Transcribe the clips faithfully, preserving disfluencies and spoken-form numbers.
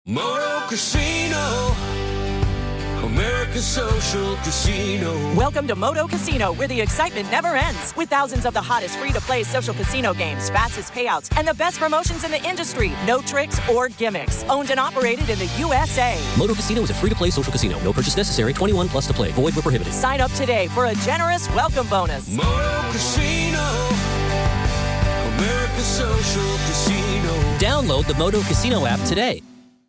Moto Casino, America's social casino. Welcome to Moto Casino, where the excitement never ends. With thousands of the hottest free-to-play social casino games, fastest payouts, and the best promotions in the industry. No tricks or gimmicks. Owned and operated in the U S A. Moto Casino is a free-to-play social casino. No purchase necessary. twenty-one plus to play. Void where prohibited. Sign up today for a generous welcome bonus. Moto Casino, America's social casino. Download the Moto Casino app today.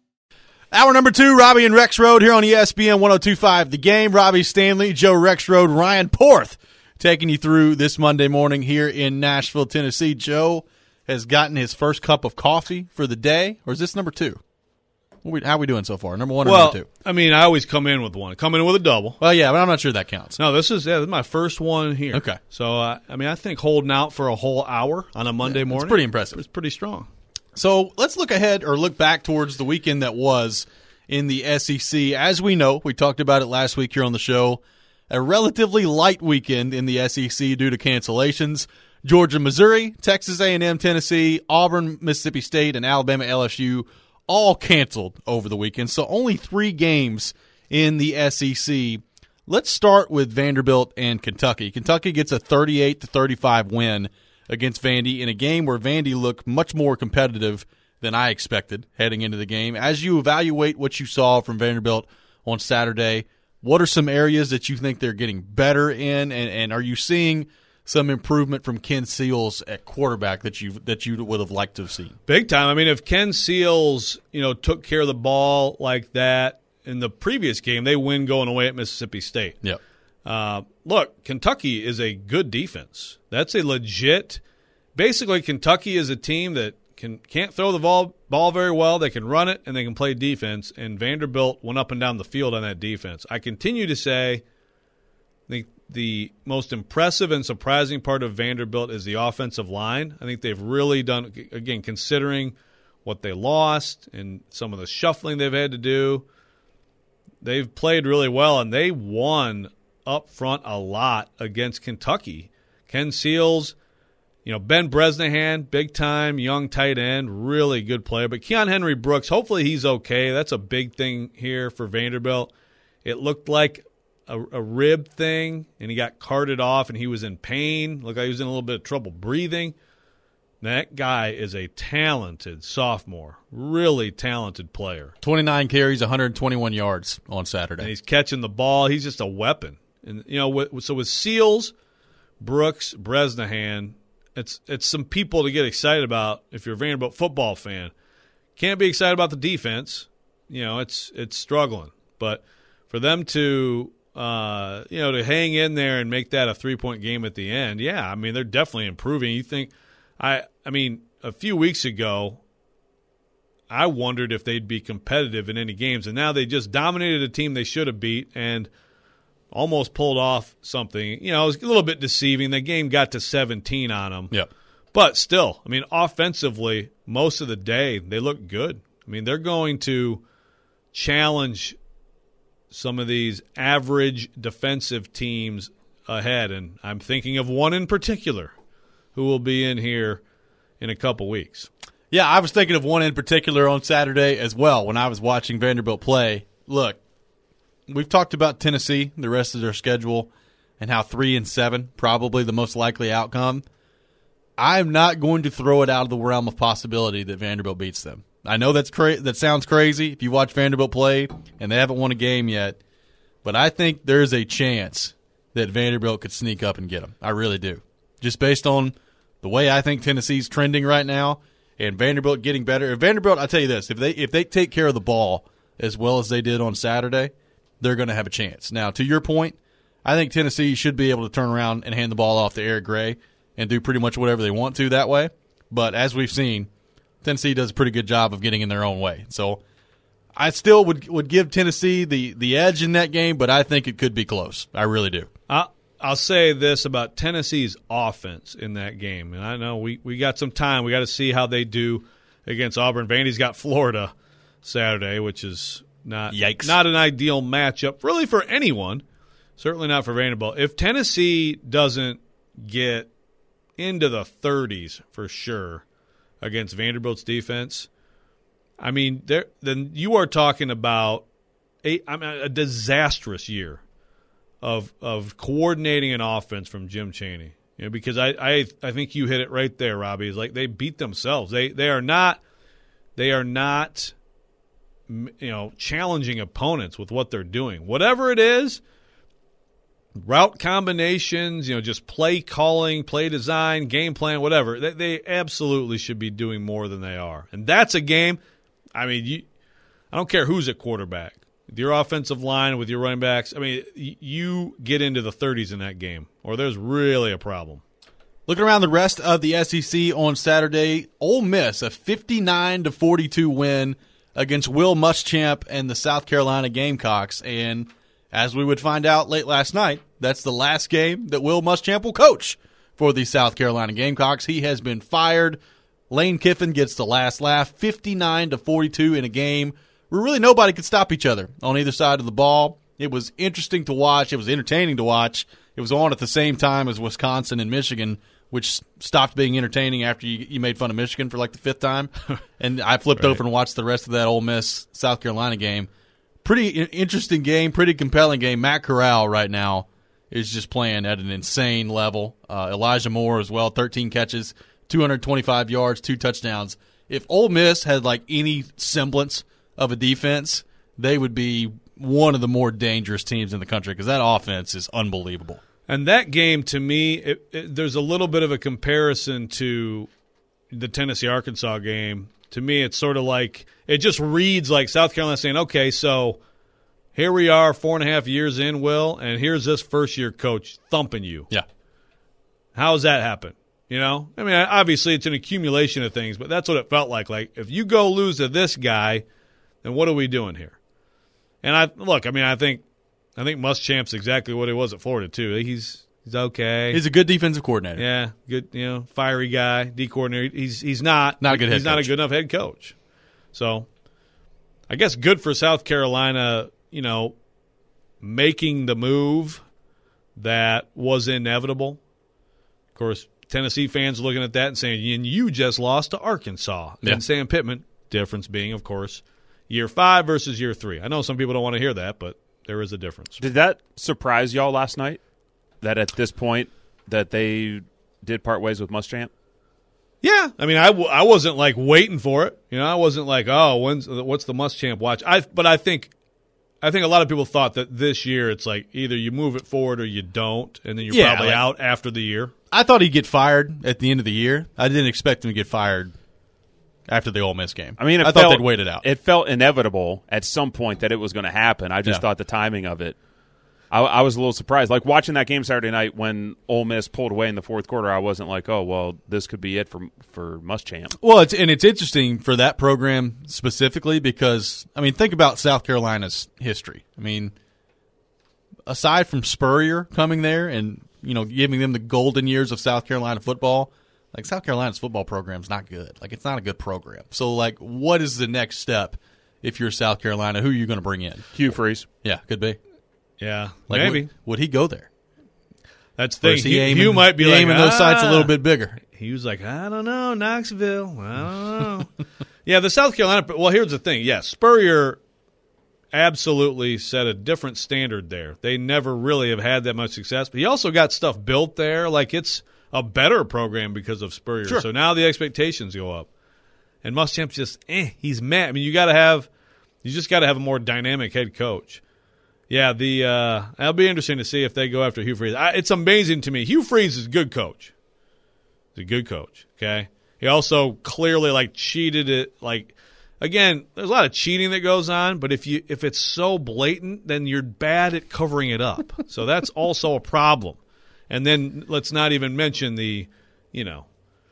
Hour number two, Robbie and Rex Road here on E S P N one oh two point five. The Game, Robbie Stanley, Joe Rex Road, Ryan Porth taking you through this Monday morning here in Nashville, Tennessee. Joe has gotten his first cup of coffee for the day, or is this number two? What we, how are we doing so far? Number one or well, number two? I mean, I always come in with one. Come in with a double. Well, yeah, but I'm not sure that counts. No, this is, yeah, this is my first one here. Okay. So, uh, I mean, I think holding out for a whole hour on a Monday Yeah, morning. it's pretty impressive. It's pretty strong. So let's look ahead or look back towards the weekend that was in the S E C. As we know, we talked about it last week here on the show, a relatively light weekend in the S E C due to cancellations. Georgia, Missouri, Texas A and M, Tennessee, Auburn, Mississippi State, and Alabama, L S U all canceled over the weekend. So only three games in the S E C. Let's start with Vanderbilt and Kentucky. Kentucky gets a thirty-eight to thirty-five win against Vandy in a game where Vandy looked much more competitive than I expected heading into the game. As you evaluate what you saw from Vanderbilt on Saturday, what are some areas that you think they're getting better in, and, and are you seeing some improvement from Ken Seals at quarterback that you that you would have liked to have seen? Big time. I mean, if Ken Seals, you know, took care of the ball like that in the previous game, they win going away at Mississippi State. Yep. Uh, look, Kentucky is a good defense. That's a legit – basically Kentucky is a team that can, can't throw the ball, ball very well. They can run it, and they can play defense, and Vanderbilt went up and down the field on that defense. I continue to say the, the most impressive and surprising part of Vanderbilt is the offensive line. I think they've really done – again, considering what they lost and some of the shuffling they've had to do, they've played really well, and they won – up front a lot against Kentucky. Ken Seals, you know, Ben Bresnahan, big-time, young tight end, really good player. But Keon Henry Brooks, hopefully he's okay. That's a big thing here for Vanderbilt. It looked like a, a rib thing, and he got carted off, and he was in pain. Looked like he was in a little bit of trouble breathing. That guy is a talented sophomore, really talented player. twenty-nine carries, one hundred twenty-one yards on Saturday. And he's catching the ball. He's just a weapon. And you know, with, so with Seals, Brooks, Bresnahan, it's it's some people to get excited about if you're a Vanderbilt football fan. Can't be excited about the defense. You know, it's it's struggling. But for them to uh, you know, to hang in there and make that a three-point game at the end, yeah, I mean, they're definitely improving. You think I I mean, a few weeks ago I wondered if they'd be competitive in any games, and now they just dominated a team they should have beat and almost pulled off something. You know, it was a little bit deceiving. The game got to seventeen on them. Yeah. But still, I mean, offensively, most of the day, they look good. I mean, they're going to challenge some of these average defensive teams ahead, and I'm thinking of one in particular who will be in here in a couple weeks. Yeah, I was thinking of one in particular on Saturday as well when I was watching Vanderbilt play. Look, we've talked about Tennessee, the rest of their schedule, and how three and seven probably the most likely outcome. I'm not going to throw it out of the realm of possibility that Vanderbilt beats them. I know that's cra- that sounds crazy if you watch Vanderbilt play and they haven't won a game yet, but I think there's a chance that Vanderbilt could sneak up and get them. I really do, just based on the way I think Tennessee's trending right now and Vanderbilt getting better. If Vanderbilt, I tell you this, if they if they take care of the ball as well as they did on Saturday, they're going to have a chance. Now, to your point, I think Tennessee should be able to turn around and hand the ball off to Eric Gray and do pretty much whatever they want to that way. But as we've seen, Tennessee does a pretty good job of getting in their own way. So I still would would give Tennessee the, the edge in that game, but I think it could be close. I really do. I'll, I'll say this about Tennessee's offense in that game. And I know we, we got some time. We got to see how they do against Auburn. Vandy's got Florida Saturday, which is not, Yikes. not an ideal matchup really for anyone, certainly not for Vanderbilt. If Tennessee doesn't get into the thirties for sure against Vanderbilt's defense, I mean, there then you are talking about a I mean, a disastrous year of of coordinating an offense from Jim Chaney. You know, because I, I I think you hit it right there, Robbie. It's like they beat themselves. They they are not they are not you know challenging opponents with what they're doing. Whatever it is, route combinations, you know, just play calling, play design, game plan, whatever. They, they absolutely should be doing more than they are. And that's a game. I mean, you, I don't care who's at quarterback. With your offensive line, with your running backs, I mean, you get into the thirties in that game, or there's really a problem. Looking around the rest of the S E C on Saturday, Ole Miss, a fifty-nine to forty-two win against Will Muschamp and the South Carolina Gamecocks. And as we would find out late last night, that's the last game that Will Muschamp will coach for the South Carolina Gamecocks. He has been fired. Lane Kiffin gets the last laugh, fifty-nine to forty-two in a game where really nobody could stop each other on either side of the ball. It was interesting to watch. It was entertaining to watch. It was on at the same time as Wisconsin and Michigan, which stopped being entertaining after you, you made fun of Michigan for like the fifth time. And I flipped Right. over and watched the rest of that Ole Miss South Carolina game. Pretty interesting game, pretty compelling game. Matt Corral right now is just playing at an insane level. Uh, Elijah Moore as well, thirteen catches, two hundred twenty-five yards, two touchdowns. If Ole Miss had like any semblance of a defense, they would be one of the more dangerous teams in the country because that offense is unbelievable. And that game, to me, it, it, there's a little bit of a comparison to the Tennessee-Arkansas game. To me, it's sort of like it just reads like South Carolina saying, okay, so here we are four and a half years in, Will, and here's this first-year coach thumping you. Yeah. How does that happen? You know? I mean, obviously it's an accumulation of things, but that's what it felt like. Like, if you go lose to this guy, then what are we doing here? And I look, I mean, I think I think Muschamp's exactly what he was at Florida, too. He's he's okay. He's a good defensive coordinator. Yeah, good, you know, fiery guy, D coordinator. He's he's not Not a good head he's not a coach. good enough head coach. So, I guess good for South Carolina, you know, making the move that was inevitable. Of course, Tennessee fans are looking at that and saying, and you just lost to Arkansas. Yeah. And Sam Pittman, difference being, of course, year five versus year three. I know some people don't want to hear that, but there is a difference. Did that surprise y'all last night? That at this point that they did part ways with Muschamp? Yeah, I mean, I, w- I wasn't like waiting for it. You know, I wasn't like, oh, when's what's the Muschamp watch? I but I think I think a lot of people thought that this year it's like either you move it forward or you don't, and then you're Yeah, probably like- out after the year. I thought he'd get fired at the end of the year. I didn't expect him to get fired after the Ole Miss game. I mean, it I thought felt, they'd wait it out. It felt inevitable at some point that it was going to happen. I just Yeah. thought the timing of it. I, I was a little surprised. Like watching that game Saturday night when Ole Miss pulled away in the fourth quarter, I wasn't like, oh, well, this could be it for for Muschamp. Well, it's and it's interesting for that program specifically because, I mean, think about South Carolina's history. I mean, aside from Spurrier coming there and, you know, giving them the golden years of South Carolina football, like South Carolina's football program's not good. Like, it's not a good program. So, like, what is the next step if you're South Carolina? Who are you going to bring in? Hugh Freeze. Yeah, could be. Yeah, Like, maybe Would, would he go there? that's the Or thing. is he Hugh, aiming, Hugh might be like, aiming those sights a "Ah." little bit bigger? He was like, I don't know, Knoxville. I don't know. Yeah, the South Carolina. Well, here's the thing. Yes, Spurrier absolutely set a different standard there. They never really have had that much success. But he also got stuff built there. Like it's a better program because of Spurrier. Sure. So now the expectations go up. And Muschamp's just, eh, he's mad. I mean, you got to have, you just got to have a more dynamic head coach. Yeah, the uh, it'll be interesting to see if they go after Hugh Freeze. I, it's amazing to me. Hugh Freeze is a good coach. He's a good coach. Okay, he also clearly like cheated it. Like again, there's a lot of cheating that goes on, but if you if it's so blatant, then you're bad at covering it up. So that's also a problem. And then let's not even mention the, you know,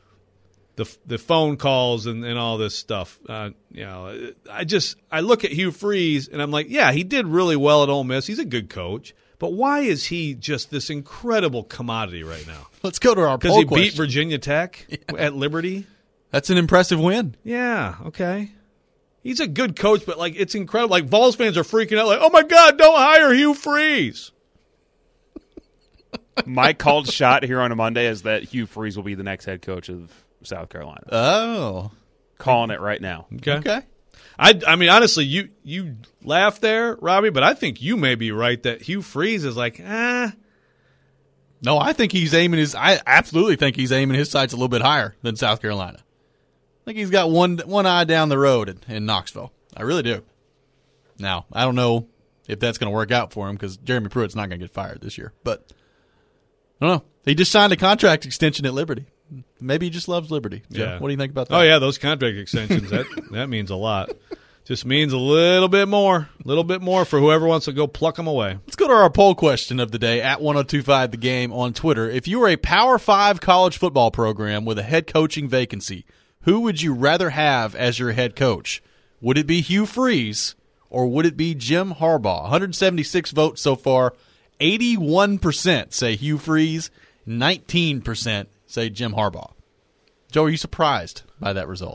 the the phone calls and, and all this stuff. Uh, you know, I just I look at Hugh Freeze and I'm like, yeah, he did really well at Ole Miss. He's a good coach, but why is he just this incredible commodity right now? Let's go to our Because poll he beat question. Virginia Tech at Liberty. That's an impressive win. Yeah, okay. He's a good coach, but like it's incredible. Like Vols fans are freaking out, like, oh my God, don't hire Hugh Freeze. My called shot here on a Monday is that Hugh Freeze will be the next head coach of South Carolina. Oh, Calling it right now. Okay. okay. I, I mean, honestly, you you laugh there, Robbie, but I think you may be right that Hugh Freeze is like, ah. No, I think he's aiming his. I absolutely think he's aiming his sights a little bit higher than South Carolina. I think he's got one one eye down the road in, in Knoxville. I really do. Now, I don't know if that's going to work out for him because Jeremy Pruitt's not going to get fired this year. But I don't know. He just signed a contract extension at Liberty. Maybe he just loves Liberty. Joe, Yeah. what do you think about that? Oh, yeah, those contract extensions, that that means a lot. Just means a little bit more, a little bit more for whoever wants to go pluck them away. Let's go to our poll question of the day at ten twenty-five The Game on Twitter. If you were a Power five college football program with a head coaching vacancy, who would you rather have as your head coach? Would it be Hugh Freeze or would it be Jim Harbaugh? one hundred seventy-six votes so far. eighty-one percent say Hugh Freeze. nineteen percent say Jim Harbaugh. Joe, are you surprised by that result?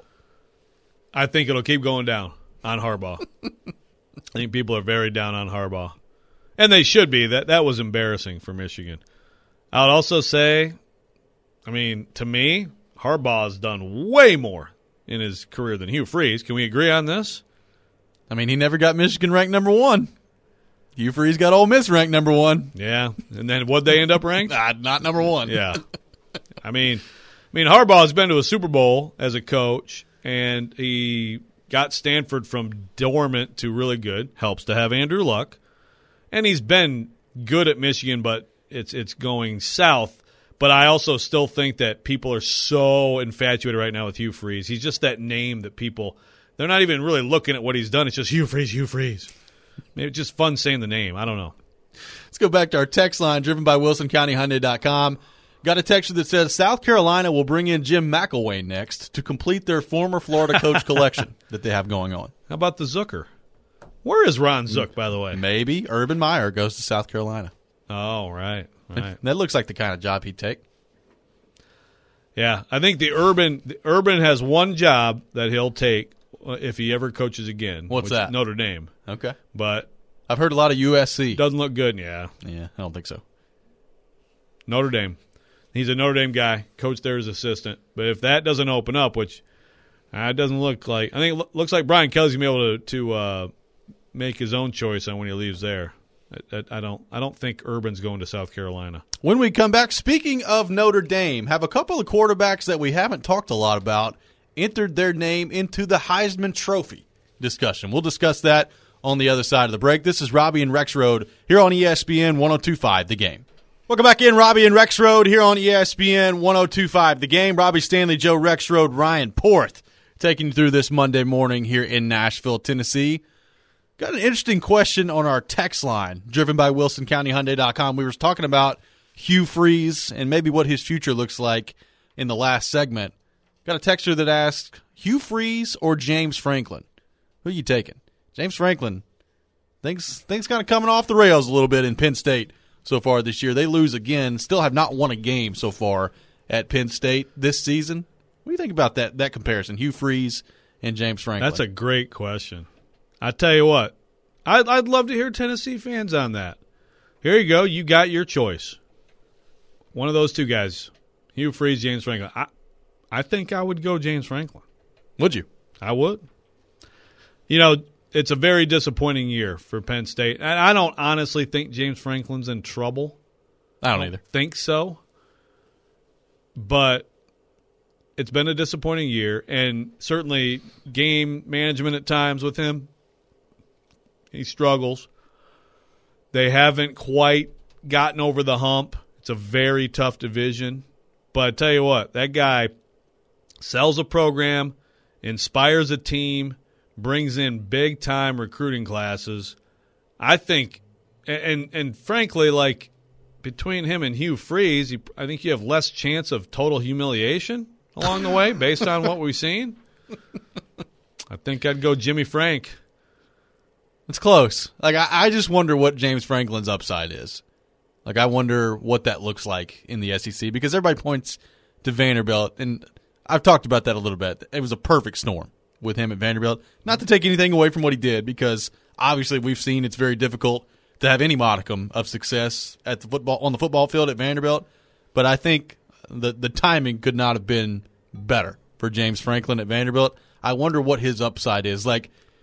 I think it'll keep going down on Harbaugh. I think people are very down on Harbaugh. And they should be. That that was embarrassing for Michigan. I would also say, I mean, to me, Harbaugh's done way more in his career than Hugh Freeze. Can we agree on this? I mean, he never got Michigan ranked number one. Hugh Freeze got Ole Miss ranked number one. Yeah. And then what'd they end up ranked? Ah, not number one. Yeah. I mean, I mean, Harbaugh's been to a Super Bowl as a coach, and he got Stanford from dormant to really good. Helps to have Andrew Luck. And he's been good at Michigan, but it's it's going south. But I also still think that people are so infatuated right now with Hugh Freeze. He's just that name that people – they're not even really looking at what he's done. It's just Hugh Freeze, Hugh Freeze. Maybe it's just fun saying the name. I don't know. Let's go back to our text line driven by Wilson County Hyundai dot com. Got a texture that says South Carolina will bring in Jim McElwain next to complete their former Florida coach collection that they have going on. How about the Zucker? Where is Ron Zook, by the way? Maybe Urban Meyer goes to South Carolina. Oh, right, right. That looks like the kind of job he'd take. Yeah, I think the Urban the Urban has one job that he'll take if he ever coaches again. What's which that? is Notre Dame. Okay. But I've heard a lot of U S C. doesn't look good, yeah. Yeah, I don't think so. Notre Dame. He's a Notre Dame guy, coached there as assistant. But if that doesn't open up, which uh, it doesn't look like, I think it lo- looks like Brian Kelly's gonna be able to, to uh, make his own choice on when he leaves there. I, I, I don't, I don't think Urban's going to South Carolina. When we come back, speaking of Notre Dame, have a couple of quarterbacks that we haven't talked a lot about entered their name into the Heisman Trophy discussion. We'll discuss that on the other side of the break. This is Robbie and Rex Road here on E S P N ten twenty-five The Game. Welcome back in, Robbie and Rex Road here on E S P N ten twenty-five The Game. Robbie Stanley, Joe Rex Road, Ryan Porth taking you through this Monday morning here in Nashville, Tennessee. Got an interesting question on our text line driven by Wilson County Hyundai dot com. We were talking about Hugh Freeze and maybe what his future looks like in the last segment. Got a texter that asked, Hugh Freeze or James Franklin? Who are you taking? James Franklin, things things kind of coming off the rails a little bit in Penn State so far this year. They lose again, still have not won a game so far at Penn State this season. What do you think about that that comparison, Hugh Freeze and James Franklin? That's a great question. I tell you what, I'd, I'd love to hear Tennessee fans on that. Here you go. You got your choice. One of those two guys, Hugh Freeze, James Franklin. I, I think I would go James Franklin. Would you? I would. You know, it's a very disappointing year for Penn State. And I don't honestly think James Franklin's in trouble. I don't either. Think so. But it's been a disappointing year, and certainly game management at times with him, he struggles. They haven't quite gotten over the hump. It's a very tough division. But I tell you what, that guy sells a program, inspires a team, brings in big-time recruiting classes. I think, and and frankly, like between him and Hugh Freeze, you, I think you have less chance of total humiliation along the way based on what we've seen. I think I'd go Jimmy Frank. It's close. Like I, I just wonder what James Franklin's upside is. Like I wonder what that looks like in the S E C because everybody points to Vanderbilt, and I've talked about that a little bit. It was a perfect storm with him at Vanderbilt. Not to take anything away from what he did, because obviously we've seen it's very difficult to have any modicum of success at the football on the football field at Vanderbilt. But I think the the timing could not have been better for James Franklin at Vanderbilt. I wonder what his upside is. Like,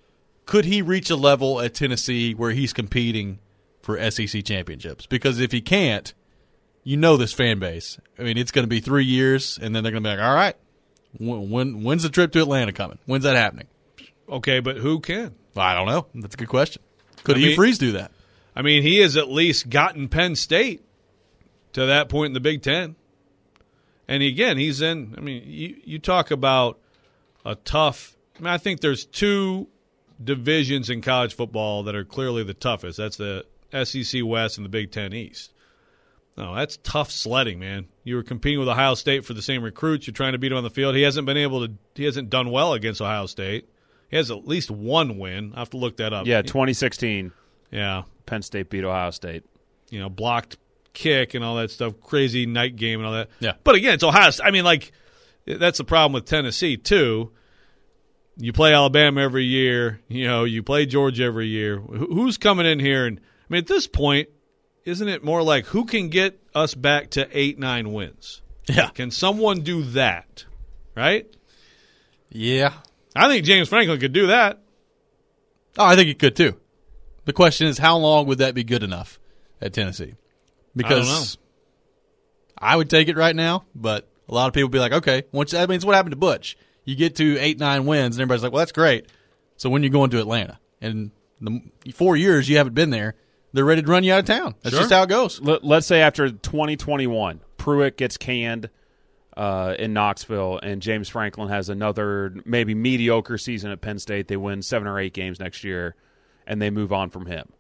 could he reach a level at Tennessee where he's competing for S E C championships? Because if he can't, you know this fan base. I mean, it's going to be three years, and then they're going to be like, all right, when, when when's the trip to Atlanta coming? When's that happening? Okay, but who can? Well, I don't know. That's a good question. Could I Hugh mean- Freeze do that? I mean, he has at least gotten Penn State to that point in the Big Ten. And again, he's in – I mean, you, you talk about a tough – I mean, I think there's two divisions in college football that are clearly the toughest. That's the S E C West and the Big Ten East. No, that's tough sledding, man. You were competing with Ohio State for the same recruits. You're trying to beat him on the field. He hasn't been able to – he hasn't done well against Ohio State. He has at least one win. I have to look that up. Yeah, twenty sixteen. Yeah. Penn State beat Ohio State. You know, blocked kick and all that stuff, crazy night game and all that. Yeah. But again, it's Ohio State. I mean, like, that's the problem with Tennessee, too. You play Alabama every year. You know, you play Georgia every year. Who- Who's coming in here? And I mean, at this point, isn't it more like who can get us back to eight, nine wins? Yeah. Can someone do that? Right? Yeah. I think James Franklin could do that. Oh, I think he could too. The question is, how long would that be good enough at Tennessee? Because I don't know. I would take it right now, but a lot of people would be like, okay, once that means what happened to Butch? You get to eight, nine wins, and everybody's like, well, that's great. So when you go into Atlanta, and the four years you haven't been there, they're ready to run you out of town. That's Sure. just how it goes. Let, let's say after twenty twenty-one, Pruitt gets canned uh, in Knoxville, and James Franklin has another maybe mediocre season at Penn State. They win seven or eight games next year, and they move on from him.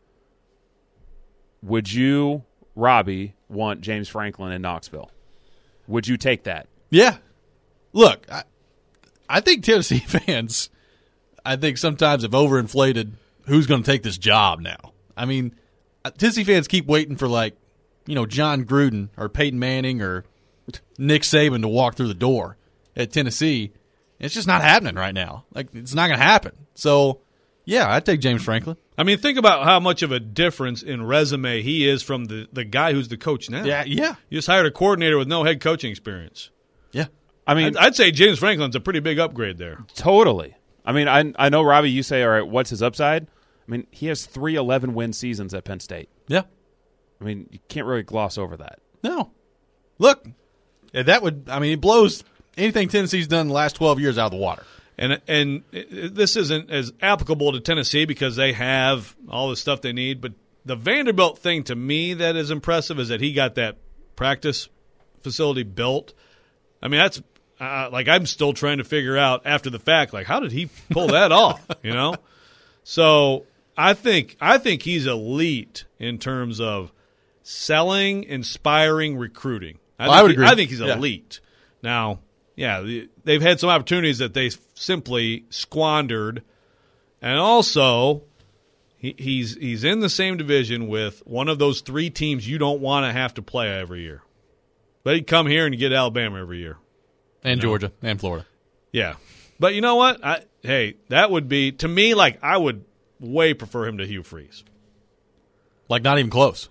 Would you, Robbie, want James Franklin in Knoxville? Would you take that? Yeah. Look, I, I think Tennessee fans, I think sometimes have overinflated who's going to take this job now. I mean, Tennessee fans keep waiting for, like, you know, John Gruden or Peyton Manning or Nick Saban to walk through the door at Tennessee. It's just not happening right now. Like, it's not going to happen. So, yeah, I'd take James Franklin. I mean, think about how much of a difference in resume he is from the, the guy who's the coach now. Yeah, yeah, You just hired a coordinator with no head coaching experience. yeah. I mean, I'd, I'd say James Franklin's a pretty big upgrade there. totally. I mean, I I know, Robbie, you say, all right, what's his upside? I mean, he has three eleven-win seasons at Penn State. Yeah. I mean, you can't really gloss over that. No. Look, that would, I mean, it blows anything Tennessee's done in the last twelve years out of the water. And and this isn't as applicable to Tennessee because they have all the stuff they need. But the Vanderbilt thing to me that is impressive is that he got that practice facility built. I mean, that's uh, like I'm still trying to figure out after the fact, like how did he pull that off? You know, so I think I think he's elite in terms of selling, inspiring, recruiting. I, Well, think I would he- agree. I think he's Yeah. elite. Now, yeah, the- they've had some opportunities that they simply squandered, and also he, he's he's in the same division with one of those three teams you don't want to have to play every year. But he'd come here and get Alabama every year. And Georgia and Florida. Yeah, but you know what? I, hey, that would be to me like I would way prefer him to Hugh Freeze. Like, not even close.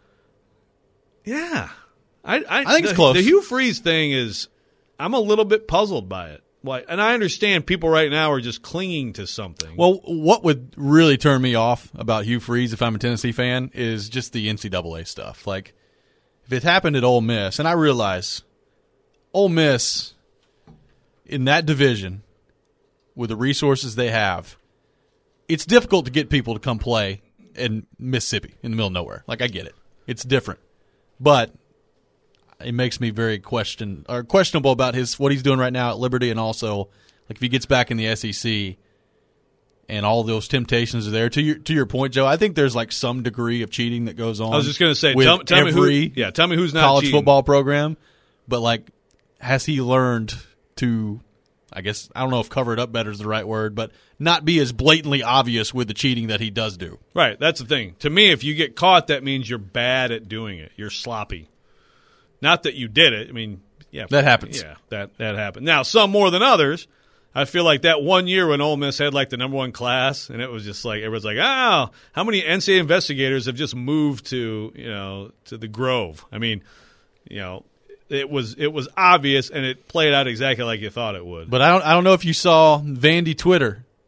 Yeah, I I, I think the, it's close. The Hugh Freeze thing is, I'm a little bit puzzled by it. Why? And I understand people right now are just clinging to something. Well, what would really turn me off about Hugh Freeze if I'm a Tennessee fan is just the N C double A stuff. Like, if it happened at Ole Miss, and I realize Ole Miss in that division with the resources they have, it's difficult to get people to come play in Mississippi in the middle of nowhere. Like, I get it. It's different. But it makes me very question or questionable about his what he's doing right now at Liberty, and also like if he gets back in the S E C and all those temptations are there. To your to your point, Joe, I think there's like some degree of cheating that goes on. I was just going to say, with tell, tell me who. every Yeah, tell me who's not college cheating. football program. But like, has he learned to? I guess I don't know if cover it up better is the right word, but not be as blatantly obvious with the cheating that he does do. Right, that's the thing. To me, if you get caught, that means you're bad at doing it. You're sloppy. Not that you did it. I mean, yeah, That happens. Yeah, that that happened. Now, some more than others. I feel like that one year when Ole Miss had like the number one class, and it was just like everyone's like, "Oh, how many N C double A investigators have just moved to you know to the Grove?" I mean, you know, it was it was obvious, and it played out exactly like you thought it would. But I don't I don't know if you saw Vandy Twitter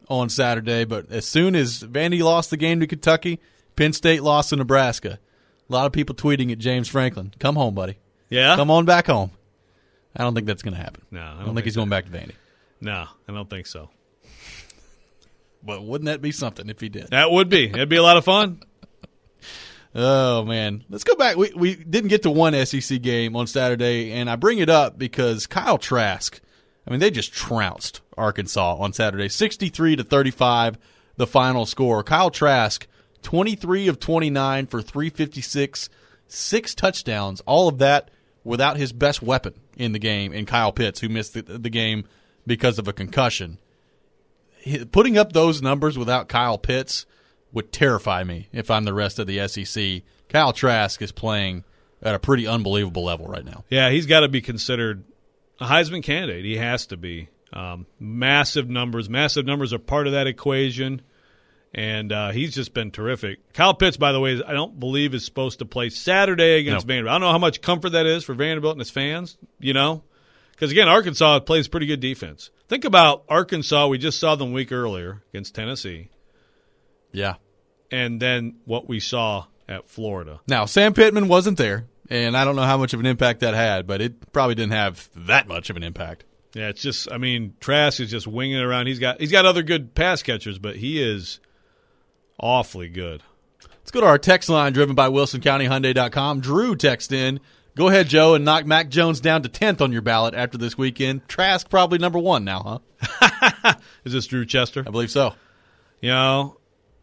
on Saturday, but as soon as Vandy lost the game to Kentucky, Penn State lost to Nebraska. A lot of people tweeting at James Franklin, come home, buddy. Yeah? Come on back home. I don't think that's going to happen. No, I I don't, don't think, think he's so. going back to Vandy. No, I don't think so. But wouldn't that be something if he did? That would be. It'd be a lot of fun. Oh, man. Let's go back. We we didn't get to one S E C game on Saturday, and I bring it up because Kyle Trask, I mean, they just trounced Arkansas on Saturday. sixty-three to thirty-five, the final score. Kyle Trask, twenty-three of twenty-nine for three fifty-six, six touchdowns, all of that without his best weapon in the game, in Kyle Pitts, who missed the, the game because of a concussion. He, putting up those numbers without Kyle Pitts would terrify me if I'm the rest of the S E C. Kyle Trask is playing at a pretty unbelievable level right now. Yeah, he's got to be considered a Heisman candidate. He has to be. Um, massive numbers. Massive numbers are part of that equation, and uh, he's just been terrific. Kyle Pitts, by the way, I don't believe is supposed to play Saturday against No. Vanderbilt. I don't know how much comfort that is for Vanderbilt and his fans, you know? Because, again, Arkansas plays pretty good defense. Think about Arkansas. We just saw them a week earlier against Tennessee. Yeah. And then what we saw at Florida. Now, Sam Pittman wasn't there, and I don't know how much of an impact that had, but it probably didn't have that much of an impact. Yeah, it's just, I mean, Trask is just winging it around. He's got he's got other good pass catchers, but he is awfully good. Let's go to our text line driven by Wilson County Hyundai dot com. Drew text in. Go ahead, Joe, and knock Mac Jones down to tenth on your ballot after this weekend. Trask probably number one now, huh? Is this Drew Chester? I believe so. You know,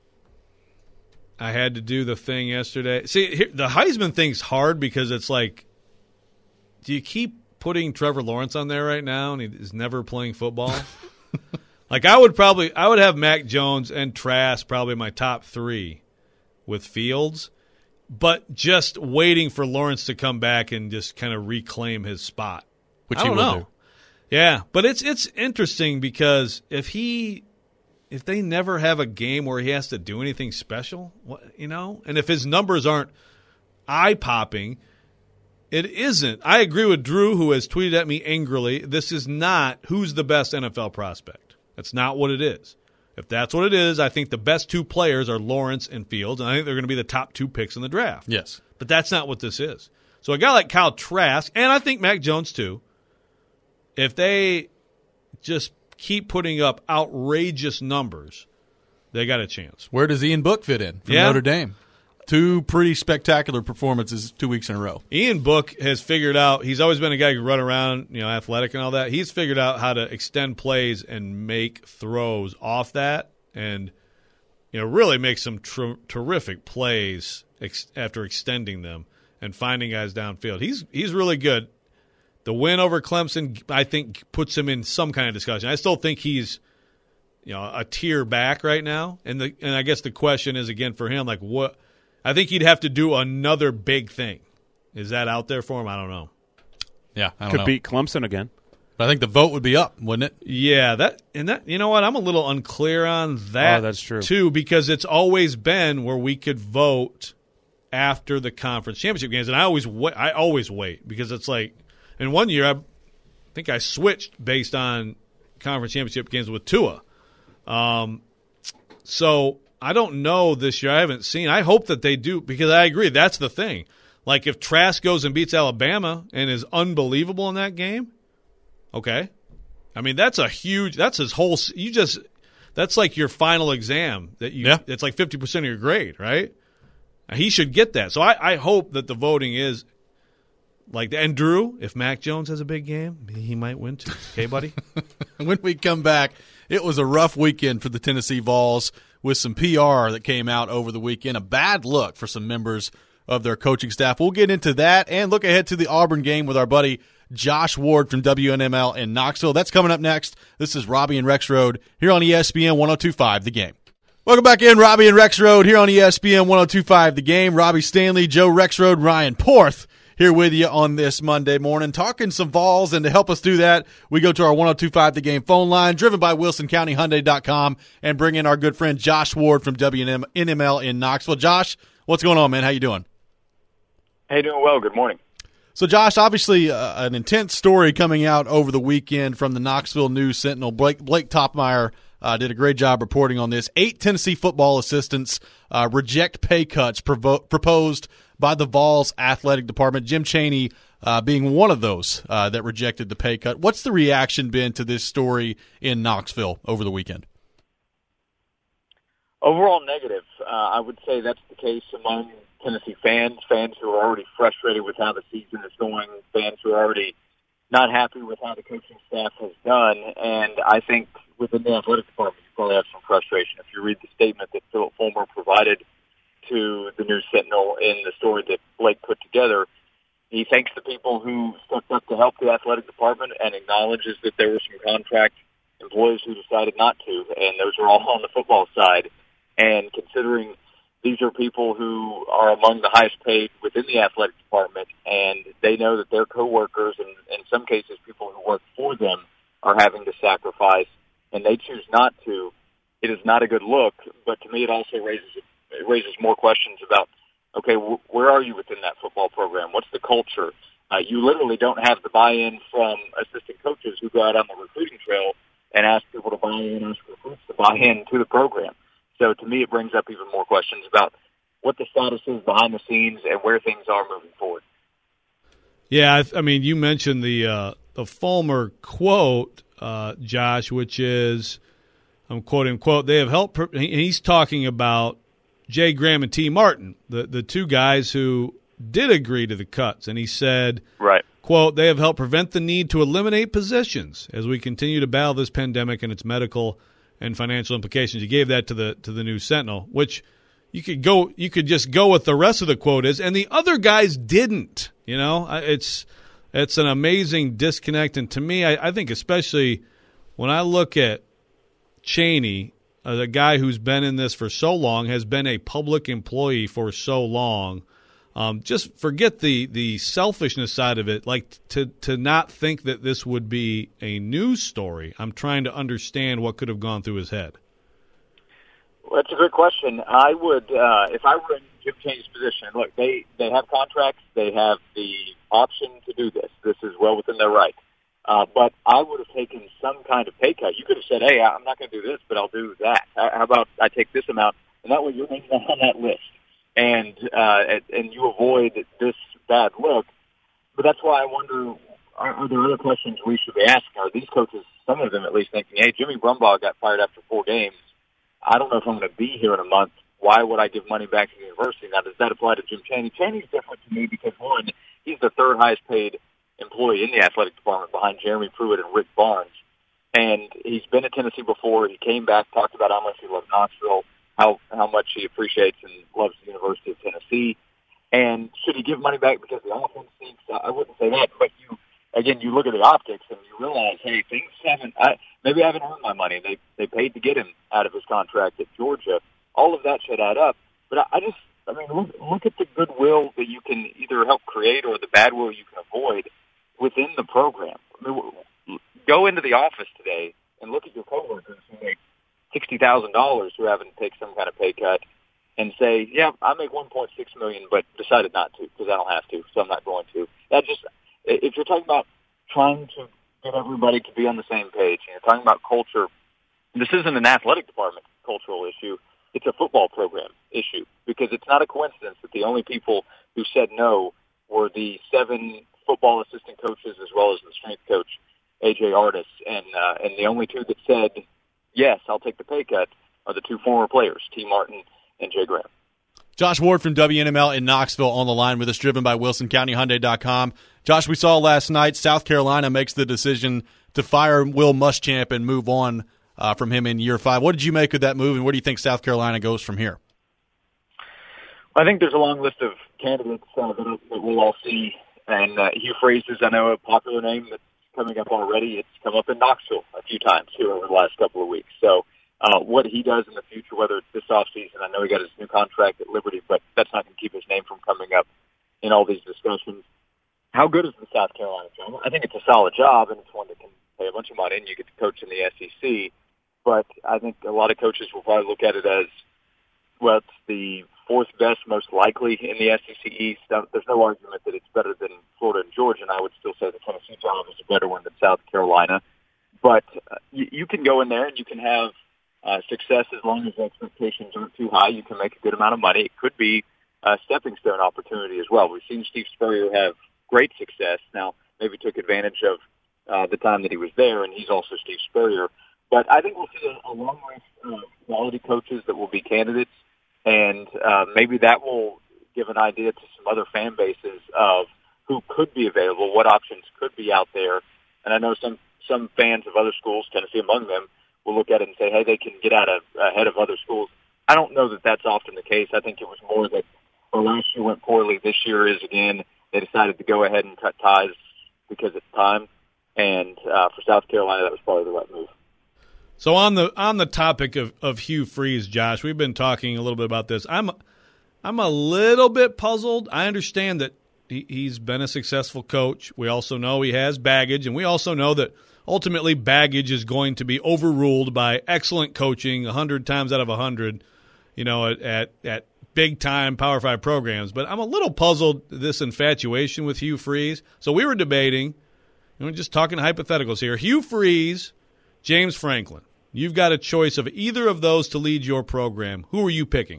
I had to do the thing yesterday. See, here, the Heisman thing's hard because it's like, do you keep putting Trevor Lawrence on there right now and he is never playing football? Like, I would probably, I would have Mac Jones and Trask probably my top three with Fields, but just waiting for Lawrence to come back and just kind of reclaim his spot. Which I he don't will know. do. Yeah, but it's it's interesting because if he if they never have a game where he has to do anything special, what, you know, and if his numbers aren't eye-popping, it isn't. I agree with Drew, who has tweeted at me angrily, this is not who's the best N F L prospect. That's not what it is. If that's what it is, I think the best two players are Lawrence and Fields, and I think they're going to be the top two picks in the draft. Yes. But that's not what this is. So a guy like Kyle Trask, and I think Mac Jones too, if they just keep putting up outrageous numbers, they got a chance. Where does Ian Book fit in from Yeah. Notre Dame? Two pretty spectacular performances two weeks in a row. Ian Book has figured out, he's always been a guy who can run around, you know, athletic and all that. He's figured out how to extend plays and make throws off that and, you know, really make some tr- terrific plays ex- after extending them and finding guys downfield. He's he's really good. The win over Clemson, I think, puts him in some kind of discussion. I still think he's, you know, a tier back right now. And the and I guess the question is, again, for him, like, what – I think he'd have to do another big thing. Is that out there for him? I don't know. Yeah, I don't Could know. beat Clemson again. But I think the vote would be up, wouldn't it? Yeah, that and that. You know what? I'm a little unclear on that. Oh, that's true. too, because it's always been where we could vote after the conference championship games, and I always wait, I always wait because it's like, in one year I think I switched based on conference championship games with Tua. Um, so. I don't know this year. I haven't seen. I hope that they do because I agree. That's the thing. Like if Trask goes and beats Alabama and is unbelievable in that game, okay. I mean that's a huge. That's his whole. You just. That's like your final exam. That you. Yeah. It's like fifty percent of your grade, right? He should get that. So I, I hope that the voting is like that. And Drew, if Mac Jones has a big game, he might win too. Okay, buddy. When we come back, it was a rough weekend for the Tennessee Vols with some P R that came out over the weekend. A bad look for some members of their coaching staff. We'll get into that and look ahead to the Auburn game with our buddy Josh Ward from W N M L in Knoxville. That's coming up next. This is Robbie and Rex Road here on E S P N one oh two point five The Game. Welcome back in, Robbie and Rex Road here on E S P N one oh two point five The Game. Robbie Stanley, Joe Rexroad, Ryan Porth here with you on this Monday morning, talking some Vols, and to help us do that, we go to our one oh two point five The Game phone line, driven by Wilson County Hyundai dot com, and bring in our good friend Josh Ward from W N M L in Knoxville. Josh, what's going on, man? How you doing? Hey, doing well. Good morning. So, Josh, obviously uh, an intense story coming out over the weekend from the Knoxville News Sentinel. Blake, Blake Topmeyer uh, did a great job reporting on this. Eight Tennessee football assistants uh, reject pay cuts provo- proposed by the Vols athletic department. Jim Chaney uh, being one of those uh, that rejected the pay cut. What's the reaction been to this story in Knoxville over the weekend? Overall negative. Uh, I would say that's the case among Tennessee fans, fans who are already frustrated with how the season is going, fans who are already not happy with how the coaching staff has done. And I think within the athletic department, you probably have some frustration. If you read the statement that Philip Fulmer provided to the News Sentinel in the story that Blake put together, he thanks the people who stepped up to help the athletic department and acknowledges that there were some contract employees who decided not to, and those are all on the football side. And considering these are people who are among the highest paid within the athletic department, and they know that their coworkers and in some cases people who work for them are having to sacrifice, and they choose not to, it is not a good look. But to me, it also raises it raises more questions about, okay, wh- where are you within that football program? What's the culture? Uh, you literally don't have the buy-in from assistant coaches who go out on the recruiting trail and ask people to buy in, ask recruits to buy in to the program. So to me, it brings up even more questions about what the status is behind the scenes and where things are moving forward. Yeah, I, I mean, you mentioned the uh, the Fulmer quote, uh, Josh, which is, I'm quoting, quote, they have helped, and he's talking about Jay Graham and T. Martin, the, the two guys who did agree to the cuts. And he said, right, quote, they have helped prevent the need to eliminate positions as we continue to battle this pandemic and its medical and financial implications. You gave that to the to the News Sentinel, which you could go, you could just go with the rest of the quote is, and the other guys didn't. You know, it's it's an amazing disconnect. And to me, I, I think especially when I look at Chaney, uh, the guy who's been in this for so long, has been a public employee for so long. Um, just forget the, the selfishness side of it, like to, to not think that this would be a news story. I'm trying to understand what could have gone through his head. Well, that's a good question. I would, uh, if I were in Jim Chaney's position, look, they, they have contracts. They have the option to do this. This is well within their right. Uh, but I would have taken some kind of pay cut. You could have said, hey, I'm not going to do this, but I'll do that. How about I take this amount? And that way your name's not on that list. And, uh, and you avoid this bad look. But that's why I wonder, are, are there other questions we should be asking? Are these coaches, some of them at least, thinking, hey, Jimmy Brumbaugh got fired after four games. I don't know if I'm going to be here in a month. Why would I give money back to the university? Now, does that apply to Jim Chaney? Chaney's different to me because, one, he's the third highest paid employee in the athletic department behind Jeremy Pruitt and Rick Barnes. And he's been at Tennessee before. He came back, talked about how much he loved Knoxville, how how much he appreciates and loves the University of Tennessee. And should he give money back because the offense stinks? I wouldn't say that. But you, again, you look at the optics and you realize, hey, things haven't. I, maybe I haven't earned my money. They they paid to get him out of his contract at Georgia. All of that should add up. But I, I just, I mean, look, look at the goodwill that you can either help create or the bad will you can avoid within the program. I mean, go into the office today and look at your coworkers who make sixty thousand dollars who are having to take some kind of pay cut and say, yeah, I make one point six million dollars, but decided not to because I don't have to, so I'm not going to. That just, if you're talking about trying to get everybody to be on the same page, and you're talking about culture, this isn't an athletic department cultural issue. It's a football program issue because it's not a coincidence that the only people who said no were the seven football assistant coaches as well as the strength coach, A J Artis, and uh, and the only two that said, yes, I'll take the pay cut are the two former players, T. Martin and Jay Graham. Josh Ward from W N M L in Knoxville on the line with us, driven by Wilson County Hyundai dot com. Josh, we saw last night South Carolina makes the decision to fire Will Muschamp and move on uh, from him in year five. What did you make of that move, and where do you think South Carolina goes from here? I think there's a long list of candidates uh, that, that we'll all see, and uh, Hugh Freeze is, I know, a popular name that's coming up already. It's come up in Knoxville a few times here over the last couple of weeks. So uh, what he does in the future, whether it's this offseason, I know he got his new contract at Liberty, but that's not going to keep his name from coming up in all these discussions. How good is the South Carolina job? I think it's a solid job, and it's one that can pay a bunch of money, and you get to coach in the S E C. But I think a lot of coaches will probably look at it as, well, it's the fourth best, most likely in the S E C East. There's no argument that it's better than Florida and Georgia, and I would still say the Tennessee job is a better one than South Carolina. But uh, you, you can go in there and you can have uh, success, as long as the expectations aren't too high, you can make a good amount of money. It could be a stepping stone opportunity as well. We've seen Steve Spurrier have great success. Now, maybe took advantage of uh, the time that he was there, and he's also Steve Spurrier. But I think we'll see a, a long list of quality coaches that will be candidates, and uh, maybe that will give an idea to some other fan bases of who could be available, what options could be out there. And I know some, some fans of other schools, Tennessee among them, will look at it and say, hey, they can get out of, ahead of other schools. I don't know that that's often the case. I think it was more that well, last year went poorly. This year is, again, they decided to go ahead and cut ties because it's time. And uh, for South Carolina, that was probably the right move. So on the on the topic of, of Hugh Freeze, Josh, we've been talking a little bit about this. I'm I'm a little bit puzzled. I understand that he, he's been a successful coach. We also know he has baggage, and we also know that ultimately baggage is going to be overruled by excellent coaching a hundred times out of a hundred, you know, at, at, at big-time Power Five programs. But I'm a little puzzled, this infatuation with Hugh Freeze. So we were debating, and we're just talking hypotheticals here. Hugh Freeze, James Franklin. You've got a choice of either of those to lead your program. Who are you picking?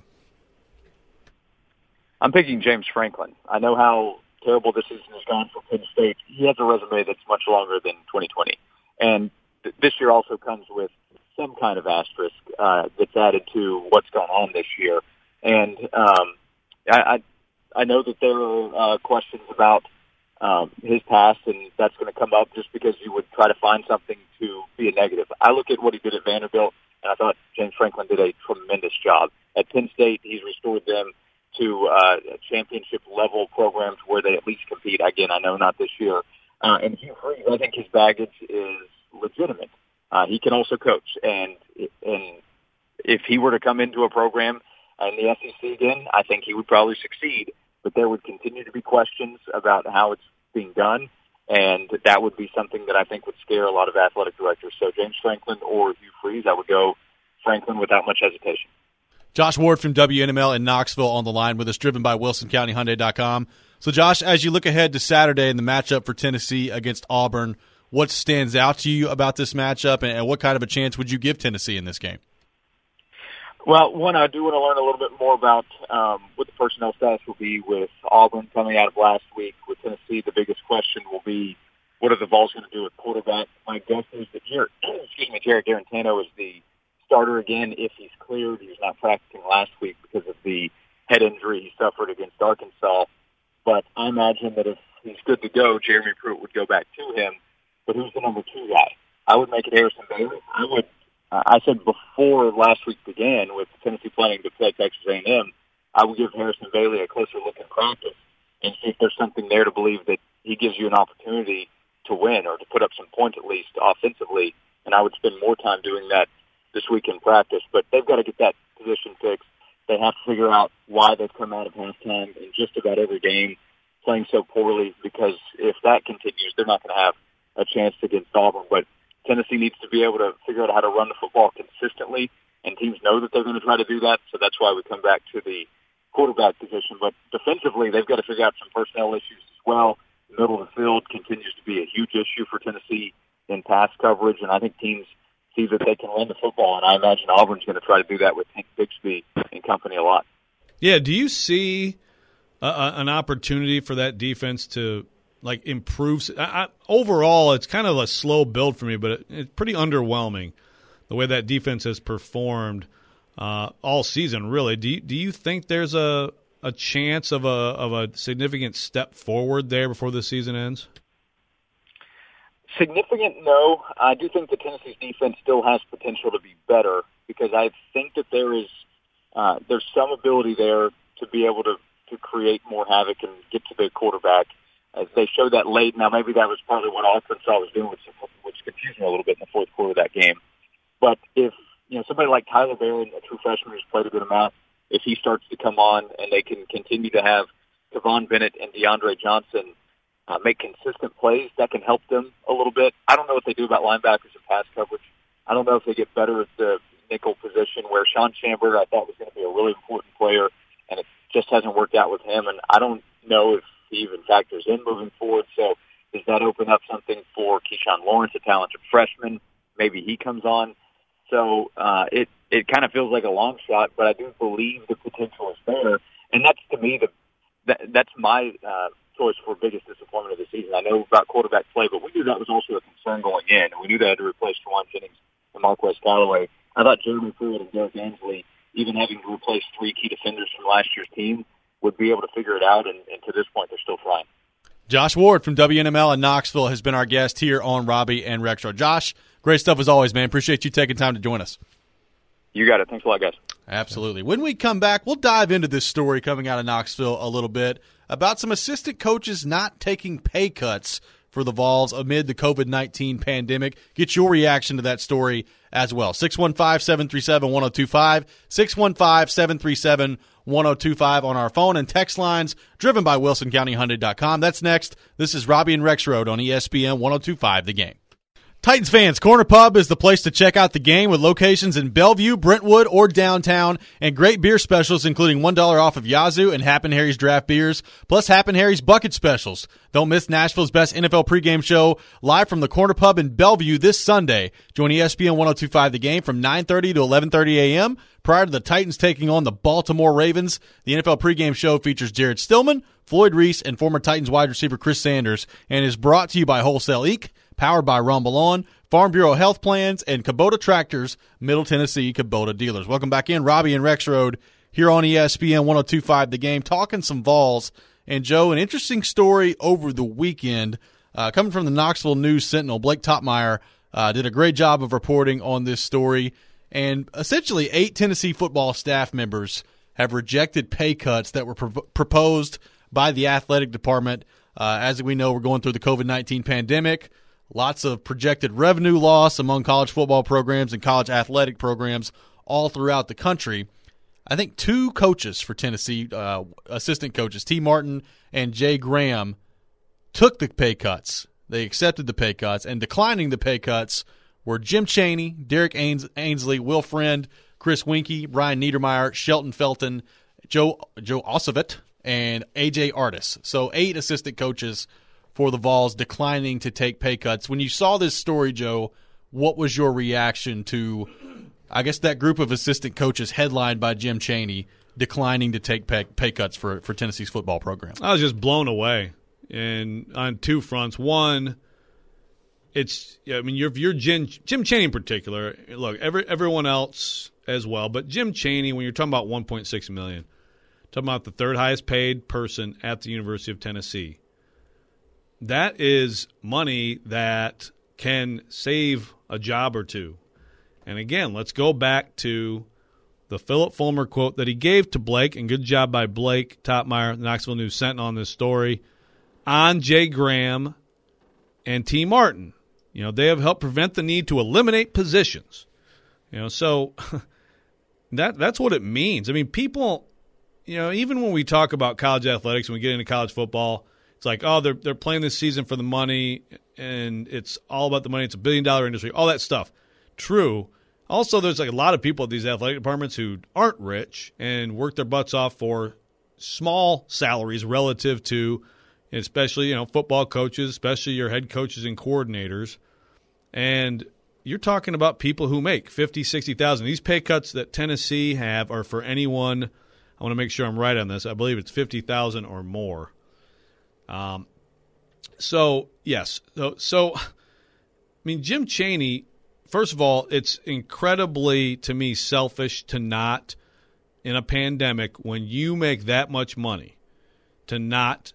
I'm picking James Franklin. I know how terrible this season has gone for Penn State. He has a resume that's much longer than twenty twenty. And th- this year also comes with some kind of asterisk uh, that's added to what's going on this year. And um, I, I, I know that there are uh, questions about um, his past, and that's going to come up just because you would try to find something to be a negative. I look at what he did at Vanderbilt, and I thought James Franklin did a tremendous job. At Penn State, he's restored them to uh, championship-level programs where they at least compete. Again, I know not this year. Uh, and Hugh Freeze, I think his baggage is legitimate. Uh, he can also coach, and and if he were to come into a program in the S E C again, I think he would probably succeed. But there would continue to be questions about how it's being done, and that would be something that I think would scare a lot of athletic directors. So James Franklin or Hugh Freeze, I would go Franklin without much hesitation. Josh Ward from W N M L in Knoxville on the line with us, driven by Wilson County Hyundai dot com. So, Josh, as you look ahead to Saturday and the matchup for Tennessee against Auburn, what stands out to you about this matchup, and what kind of a chance would you give Tennessee in this game? Well, one, I do want to learn a little bit more about um, what the personnel status will be with Auburn coming out of last week. With Tennessee, the biggest question will be, what are the Vols going to do with quarterback? My guess is that Jared, excuse me, Jared Garantano is the starter again if he's cleared. He was not practicing last week because of the head injury he suffered against Arkansas. But I imagine that if he's good to go, Jeremy Pruitt would go back to him. But who's the number two guy? I would make it Harrison Bailey. I would. Uh, I said before last week began with Tennessee planning to play Texas A and M, I would give Harrison Bailey a closer look in practice and see if there's something there to believe that he gives you an opportunity to win or to put up some points at least offensively. And I would spend more time doing that this week in practice. But they've got to get that position fixed. They have to figure out why they've come out of halftime in just about every game playing so poorly, because if that continues, they're not going to have a chance against Auburn. But Tennessee needs to be able to figure out how to run the football consistently, and teams know that they're going to try to do that, so that's why we come back to the quarterback position. But defensively, they've got to figure out some personnel issues as well. The middle of the field continues to be a huge issue for Tennessee in pass coverage, and I think teams see that they can run the football, and I imagine Auburn's going to try to do that with Hank Bixby and company a lot. Yeah, do you see a, a, an opportunity for that defense to like improve? I, I, overall, it's kind of a slow build for me, but it, it's pretty underwhelming the way that defense has performed uh, all season. Really, do you, do you think there's a a chance of a of a significant step forward there before the season ends? Significant, no. I do think that Tennessee's defense still has potential to be better because I think that there is uh, there's some ability there to be able to, to create more havoc and get to the quarterback. As they showed that late. Now, maybe that was partly what Arkansas was doing, which, which confused me a little bit in the fourth quarter of that game. But if you know somebody like Tyler Barron, a true freshman who's played a good amount, if he starts to come on and they can continue to have Kevon Bennett and DeAndre Johnson Uh, make consistent plays, that can help them a little bit. I don't know what they do about linebackers and pass coverage. I don't know if they get better at the nickel position where Sean Chambers I thought was going to be a really important player, and it just hasn't worked out with him. And I don't know if he even factors in moving forward. So does that open up something for Keyshawn Lawrence, a talented freshman? Maybe he comes on. So uh, it it kind of feels like a long shot, but I do believe the potential is there, and that's to me the that, that's my uh, choice for biggest disappointment of the season. I know about quarterback play, but we knew that was also a concern going in, and we knew they had to replace Juwan Jennings and Marquez Callaway. I thought Jeremy Pruitt and Derek Ansley, even having to replace three key defenders from last year's team, would be able to figure it out, and, and to this point, they're still trying. Josh Ward from W N M L in Knoxville has been our guest here on Robbie and Rexrode. Josh, great stuff as always, man. Appreciate you taking time to join us. You got it. Thanks a lot, guys. Absolutely. When we come back, we'll dive into this story coming out of Knoxville a little bit about some assistant coaches not taking pay cuts for the Vols amid the COVID nineteen pandemic. Get your reaction to that story as well. six one five, seven three seven, one oh two five, six one five, seven three seven, one oh two five on our phone and text lines, driven by Wilson County Hyundai dot com. That's next. This is Robbie and Rexrode on E S P N one oh two five The Game. Titans fans, Corner Pub is the place to check out the game with locations in Bellevue, Brentwood, or downtown, and great beer specials including one dollar off of Yazoo and Happen Harry's draft beers, plus Happen Harry's bucket specials. Don't miss Nashville's best N F L pregame show live from the Corner Pub in Bellevue this Sunday. Join E S P N one oh two five The Game from nine thirty to eleven thirty a.m. prior to the Titans taking on the Baltimore Ravens. The N F L pregame show features Jared Stillman, Floyd Reese, and former Titans wide receiver Chris Sanders, and is brought to you by Wholesale Incorporated, powered by Rumble On, Farm Bureau Health Plans, and Kubota Tractors, Middle Tennessee Kubota dealers. Welcome back in, Robbie and Rexrode here on E S P N one oh two five The Game, talking some Vols. And, Joe, an interesting story over the weekend uh, coming from the Knoxville News Sentinel. Blake Topmeyer uh, did a great job of reporting on this story. And essentially eight Tennessee football staff members have rejected pay cuts that were pro- proposed by the athletic department. Uh, as we know, we're going through the COVID nineteen pandemic. Lots of projected revenue loss among college football programs and college athletic programs all throughout the country. I think two coaches for Tennessee, uh, assistant coaches, T. Martin and Jay Graham, took the pay cuts. They accepted the pay cuts, and declining the pay cuts were Jim Chaney, Derek Ains- Ainsley, Will Friend, Chris Winkie, Brian Niedermeyer, Shelton Felton, Joe Joe Ossovet, and A J Artis. So eight assistant coaches for the Vols declining to take pay cuts. When you saw this story, Joe, what was your reaction to, I guess, that group of assistant coaches headlined by Jim Chaney declining to take pay, pay cuts for, for Tennessee's football program? I was just blown away, and on two fronts. One, it's I mean you're you're Jim, Jim Chaney in particular. Look, every everyone else as well, but Jim Chaney, when you're talking about one point six million dollars, talking about the third highest paid person at the University of Tennessee. That is money that can save a job or two. And again, let's go back to the Philip Fulmer quote that he gave to Blake, and good job by Blake Topmeyer, the Knoxville News Sentinel, on this story, on Jay Graham and T. Martin. You know, they have helped prevent the need to eliminate positions. You know, so that that's what it means. I mean, people, you know, even when we talk about college athletics, when we get into college football, it's like, oh, they're they're playing this season for the money, and it's all about the money. It's a billion-dollar industry, all that stuff. True. Also, there's like a lot of people at these athletic departments who aren't rich and work their butts off for small salaries relative to, especially, you know, football coaches, especially your head coaches and coordinators. And you're talking about people who make fifty, sixty thousand. These pay cuts that Tennessee have are for anyone. I want to make sure I'm right on this. I believe it's fifty thousand or more. Um, so, yes. So, so, I mean, Jim Chaney, first of all, it's incredibly, to me, selfish to not, in a pandemic, when you make that much money, to not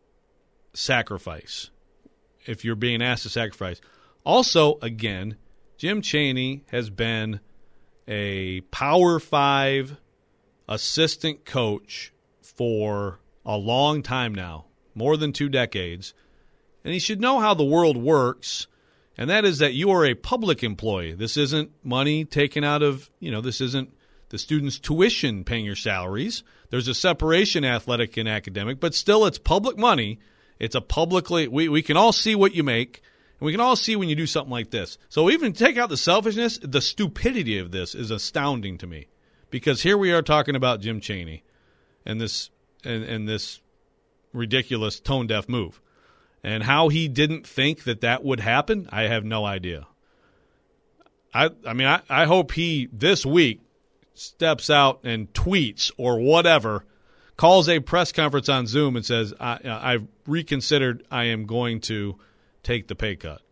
sacrifice if you're being asked to sacrifice. Also, again, Jim Chaney has been a Power Five assistant coach for a long time now. More than two decades, and he should know how the world works, and that is that you are a public employee. This isn't money taken out of, you know, this isn't the student's tuition paying your salaries. There's a separation, athletic and academic, but still it's public money. It's a publicly, we, we can all see what you make, and we can all see when you do something like this. So even take out the selfishness, the stupidity of this is astounding to me, because here we are talking about Jim Chaney and this, and, and this, ridiculous tone-deaf move. And how he didn't think that that would happen, I have no idea. I, I mean, I, I hope he this week steps out and tweets or whatever, calls a press conference on Zoom and says, I, I've reconsidered. I am going to take the pay cut.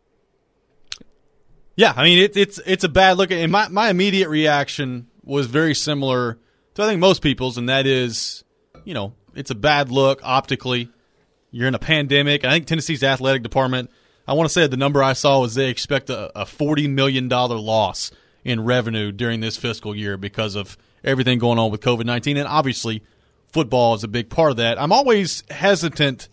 Yeah, I mean, it, it's it's a bad look. And my, my immediate reaction was very similar to, I think, most people's, and that is, you know, it's a bad look optically. You're in a pandemic. I think Tennessee's athletic department, I want to say the number I saw was they expect a, a forty million dollars loss in revenue during this fiscal year because of everything going on with COVID nineteen. And obviously, football is a big part of that. I'm always hesitant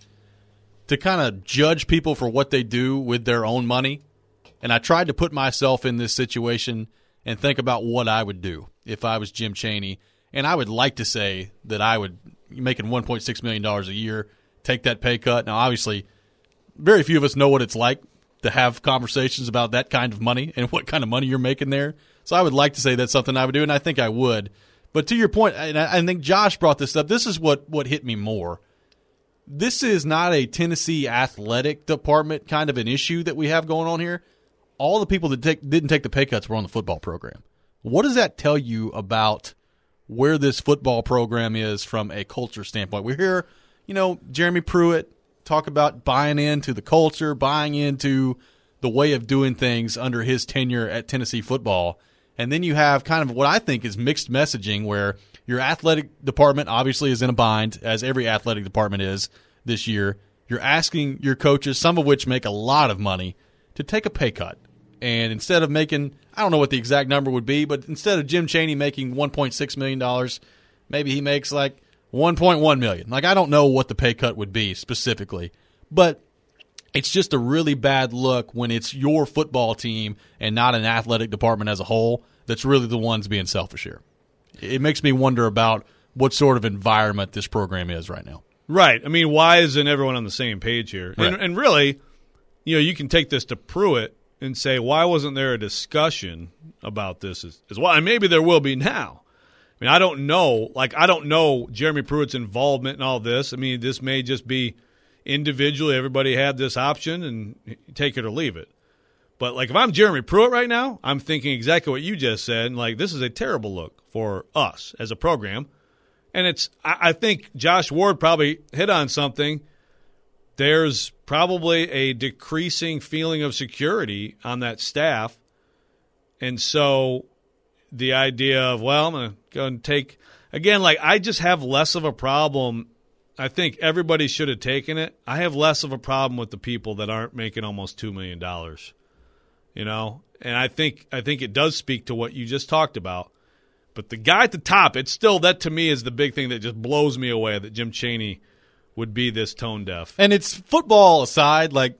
to kind of judge people for what they do with their own money. And I tried to put myself in this situation and think about what I would do if I was Jim Chaney. And I would like to say that I would, making one point six million dollars a year, take that pay cut. Now, obviously, very few of us know what it's like to have conversations about that kind of money and what kind of money you're making there. So I would like to say that's something I would do, and I think I would. But to your point, and I think Josh brought this up, this is what, what hit me more. This is not a Tennessee athletic department kind of an issue that we have going on here. All the people that take, didn't take the pay cuts were on the football program. What does that tell you about where this football program is from a culture standpoint? We hear, you know, Jeremy Pruitt talk about buying into the culture, buying into the way of doing things under his tenure at Tennessee football. And then you have kind of what I think is mixed messaging where your athletic department obviously is in a bind, as every athletic department is this year. You're asking your coaches, some of which make a lot of money, to take a pay cut. And instead of making, I don't know what the exact number would be, but instead of Jim Chaney making one point six million dollars, maybe he makes like one point one million dollars. Like, I don't know what the pay cut would be specifically, but it's just a really bad look when it's your football team and not an athletic department as a whole that's really the ones being selfish here. It makes me wonder about what sort of environment this program is right now. Right. I mean, why isn't everyone on the same page here? Right. And, and really, you know, you can take this to Pruitt and say, why wasn't there a discussion about this as, as well? And maybe there will be now. I mean, I don't know. Like, I don't know Jeremy Pruitt's involvement in all this. I mean, this may just be individually everybody had this option and take it or leave it. But, like, if I'm Jeremy Pruitt right now, I'm thinking exactly what you just said. And, like, this is a terrible look for us as a program. And it's – I think Josh Ward probably hit on something. There's probably a decreasing feeling of security on that staff. And so the idea of, well, I'm going to go and take – again, like, I just have less of a problem. I think everybody should have taken it. I have less of a problem with the people that aren't making almost two million dollars. You know, and I think I think it does speak to what you just talked about. But the guy at the top, it's still, that to me is the big thing that just blows me away, that Jim Chaney would be this tone deaf. And it's football aside, like,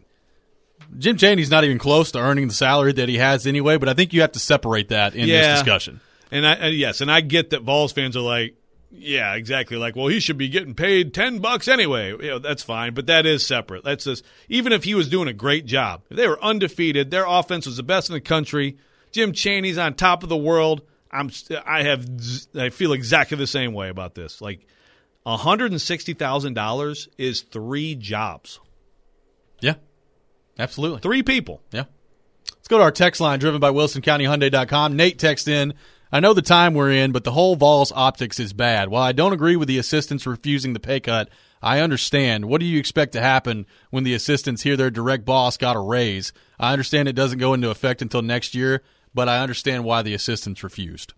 Jim Chaney's not even close to earning the salary that he has anyway, but I think you have to separate that in yeah. this discussion. And I and yes, and I get that Vols fans are like, yeah, exactly. Like, well, he should be getting paid ten bucks anyway. You know, that's fine, but that is separate. That's just, even if he was doing a great job, if they were undefeated, their offense was the best in the country, Jim Chaney's on top of the world. I'm, I have, I feel exactly the same way about this. Like, one hundred sixty thousand dollars is three jobs. Yeah, absolutely. Three people. Yeah. Let's go to our text line, driven by Wilson County Hyundai dot com. Nate texted in, I know the time we're in, but the whole Vols optics is bad. While I don't agree with the assistants refusing the pay cut, I understand. What do you expect to happen when the assistants hear their direct boss got a raise? I understand it doesn't go into effect until next year, but I understand why the assistants refused.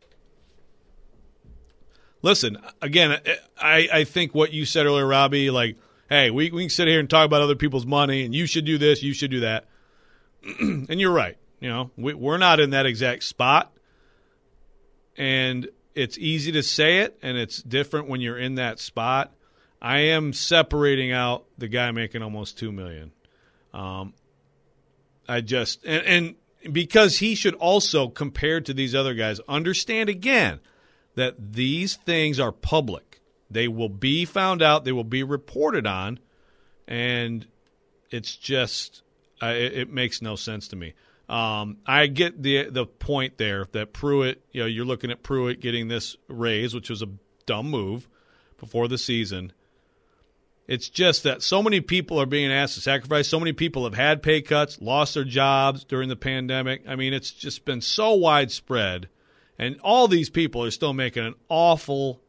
Listen, again, I, I think what you said earlier, Robbie, like, hey, we, we can sit here and talk about other people's money, and you should do this, you should do that. And you're right. You know, we, we're not in that exact spot. And it's easy to say it, and it's different when you're in that spot. I am separating out the guy making almost two million dollars. Um, I just and, and because he should also, compared to these other guys, understand again that these things are public. They will be found out. They will be reported on, and it's just uh, it, it makes no sense to me. Um, I get the the point there that Pruitt, you know, you're looking at Pruitt getting this raise, which was a dumb move before the season. It's just that so many people are being asked to sacrifice. So many people have had pay cuts, lost their jobs during the pandemic. I mean, it's just been so widespread. And all these people are still making an awful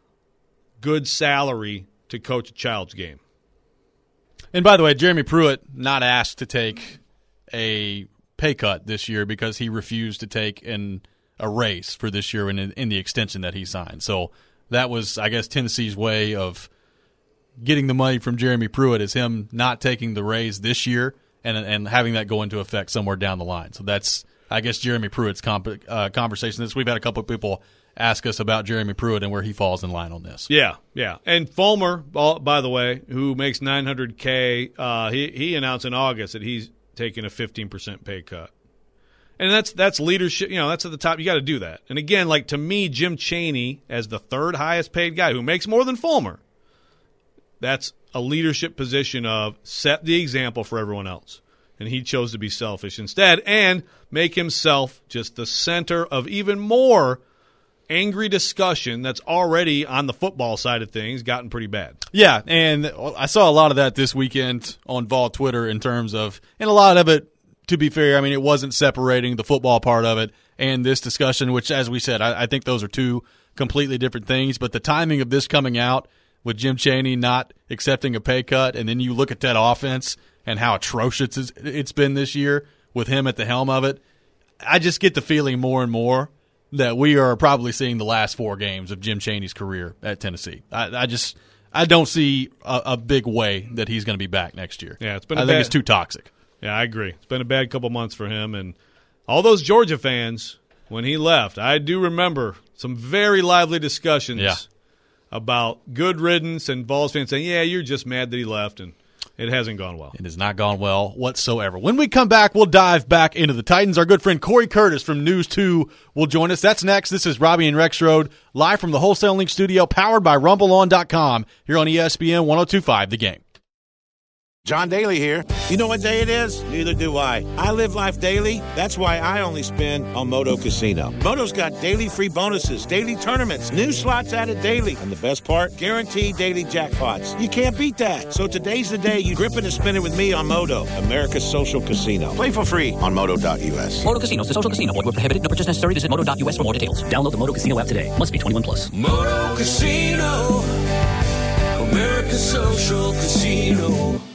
good salary to coach a child's game. And by the way, Jeremy Pruitt not asked to take a pay cut this year because he refused to take an, a raise for this year in, in the extension that he signed. So that was, I guess, Tennessee's way of getting the money from Jeremy Pruitt is him not taking the raise this year and and having that go into effect somewhere down the line. So that's, I guess, Jeremy Pruitt's comp, uh, conversation. This we've had a couple of people ask us about Jeremy Pruitt and where he falls in line on this. Yeah, yeah. And Fulmer, by the way, who makes nine hundred K, uh, he he announced in August that he's taking a fifteen percent pay cut. And that's that's leadership. You know, that's at the top. You got to do that. And again, like to me, Jim Chaney, as the third highest paid guy who makes more than Fulmer, that's a leadership position of set the example for everyone else. And he chose to be selfish instead and make himself just the center of even more angry discussion that's already on the football side of things gotten pretty bad. Yeah, and I saw a lot of that this weekend on Vol Twitter in terms of, and a lot of it, to be fair, I mean, it wasn't separating the football part of it and this discussion, which, as we said, I, I think those are two completely different things. But the timing of this coming out with Jim Chaney not accepting a pay cut, and then you look at that offense and how atrocious it's been this year with him at the helm of it, I just get the feeling more and more that we are probably seeing the last four games of Jim Chaney's career at Tennessee. I, I just I don't see a, a big way that he's going to be back next year. Yeah, it's been. I a think bad, it's too toxic. Yeah, I agree. It's been a bad couple months for him, and all those Georgia fans when he left. I do remember some very lively discussions yeah. about good riddance, and Vols fans saying, "Yeah, you're just mad that he left," and it hasn't gone well. It has not gone well whatsoever. When we come back, we'll dive back into the Titans. Our good friend Corey Curtis from News two will join us. That's next. This is Robbie and Rexroad, live from the Wholesale Link studio, powered by rumble on dot com, here on E S P N one oh two point five The Game. John Daly here. You know what day it is? Neither do I. I live life daily. That's why I only spin on Moto Casino. Moto's got daily free bonuses, daily tournaments, new slots added daily. And the best part? Guaranteed daily jackpots. You can't beat that. So today's the day you grip it and spin it with me on Moto, America's social casino. Play for free on moto dot u s. Moto Casino is a social casino. Void where prohibited. No purchase necessary. Visit moto dot u s for more details. Download the Moto Casino app today. Must be twenty-one plus. Moto Casino, America's social casino.